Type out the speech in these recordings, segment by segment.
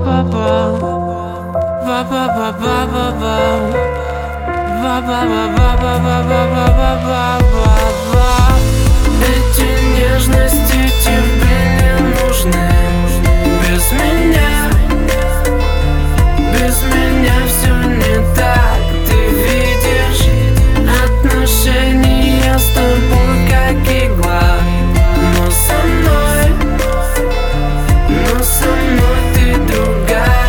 Эти нежности тебе не нужны. Без меня все не так. Ты видишь, отношения с тобой как игла. Но со мной ты другая.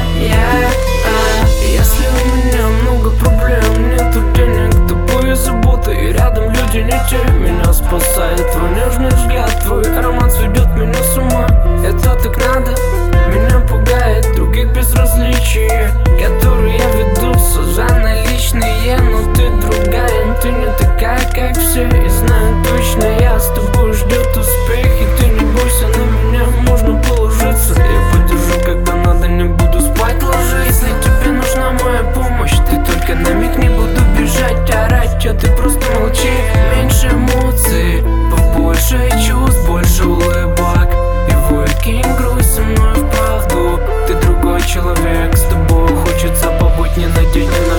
Если у меня много проблем, нету денег, тупые заботы и рядом люди не те, меня спасает твой нежный взгляд. Твой аромат сведет меня с ума. Это так надо, меня пугает других безразличие, которые ведутся за наличные. Но ты другая, ты не такая, как все. И знаю точно, я с тобой ждет успех. И ты не бойся, на меня можно положиться. Я поддержу, когда надо, не буду спать ложиться. Если тебе нужна моя помощь, ты только на миг, не буду бежать, орать, а ты просто молчи. Меньше эмоций, побольше чувств, больше улыбок. И выкинь грусть со мной вправду. Ты другой человек, с тобой хочется побыть не на день, не на